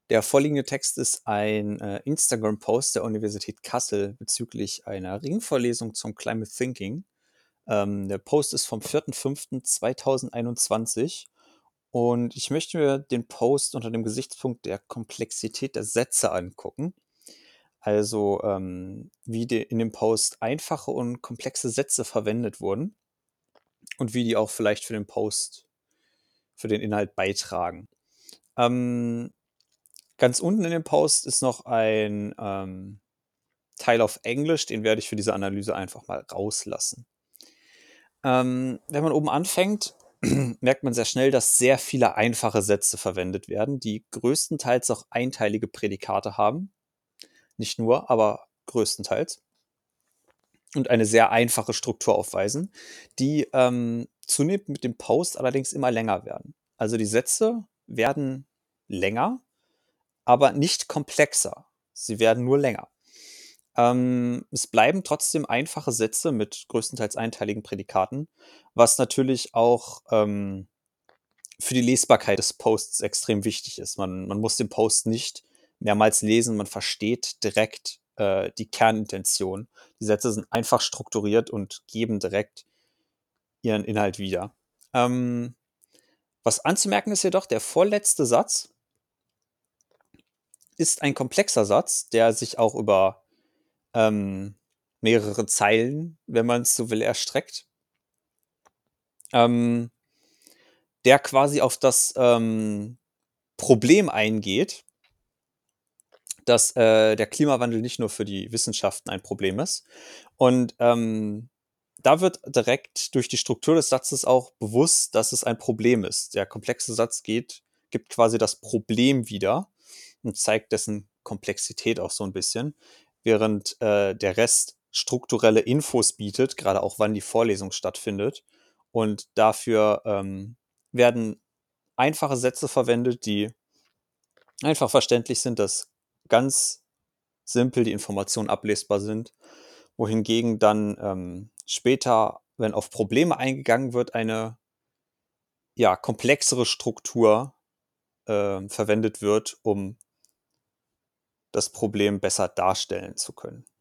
Der vorliegende Text ist ein Instagram-Post der Universität Kassel bezüglich einer Ringvorlesung zum Climate Thinking. Der Post ist vom 4.5.2021 und ich möchte mir den Post unter dem Gesichtspunkt der Komplexität der Sätze angucken. Also wie in dem Post einfache und komplexe Sätze verwendet wurden und wie die auch vielleicht für den Post, für den Inhalt beitragen. Ganz unten in dem Post ist noch ein Teil auf Englisch, den werde ich für diese Analyse einfach mal rauslassen. Wenn man oben anfängt, merkt man sehr schnell, dass sehr viele einfache Sätze verwendet werden, die größtenteils auch einteilige Prädikate haben. Nicht nur, aber größtenteils. Und eine sehr einfache Struktur aufweisen, die zunehmend mit dem Post allerdings immer länger werden. Also die Sätze werden länger, aber nicht komplexer. Sie werden nur länger. Es bleiben trotzdem einfache Sätze mit größtenteils einteiligen Prädikaten, was natürlich auch für die Lesbarkeit des Posts extrem wichtig ist. Man muss den Post nicht mehrmals lesen, man versteht direkt die Kernintention. Die Sätze sind einfach strukturiert und geben direkt ihren Inhalt wieder. Was anzumerken ist jedoch, der vorletzte Satz ist ein komplexer Satz, der sich auch über mehrere Zeilen, wenn man es so will, erstreckt. Der quasi auf das Problem eingeht, dass der Klimawandel nicht nur für die Wissenschaften ein Problem ist. Und da wird direkt durch die Struktur des Satzes auch bewusst, dass es ein Problem ist. Der komplexe Satz gibt quasi das Problem wieder und zeigt dessen Komplexität auch so ein bisschen, während der Rest strukturelle Infos bietet, gerade auch wann die Vorlesung stattfindet. Und dafür werden einfache Sätze verwendet, die einfach verständlich sind, dass ganz simpel die Informationen ablesbar sind, wohingegen dann später, wenn auf Probleme eingegangen wird, eine ja, komplexere Struktur verwendet wird, um das Problem besser darstellen zu können.